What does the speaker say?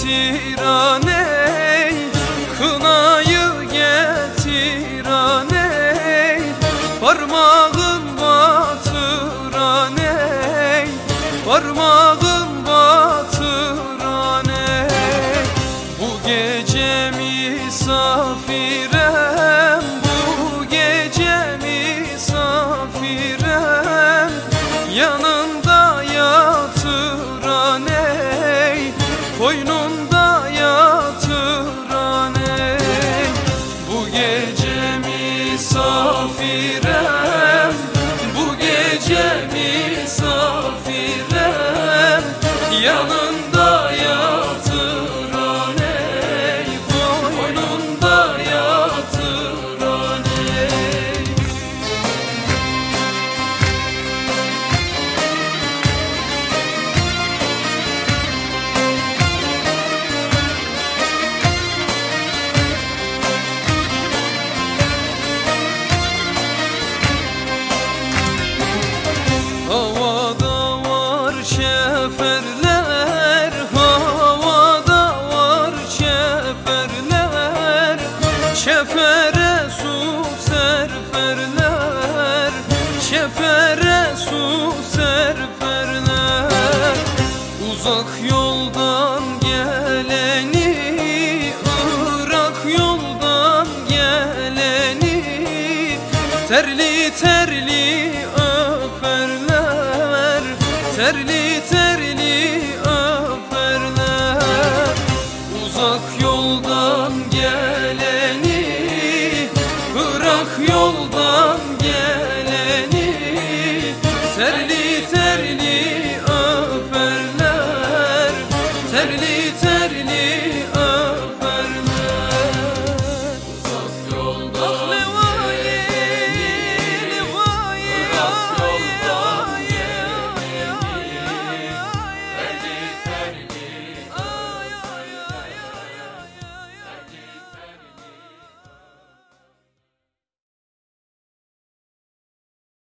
getir aney, kınayı getir aney, parmağın batır aney, parmağın batır aney. Bu gece misafirem, bu gece misafirem, yanında yatır aney, koynunda yatır aney. Bu gece misafirem, bu gece misafirem, yanında yatır aney, koynunda yatır aney. Havada var şeferler, havada var şeferler, şefere su serperler, şefere su serperler. Uzak yoldan geleni, Irak yoldan geleni, terli terli öperler, terli terli öperler. Uzak yoldan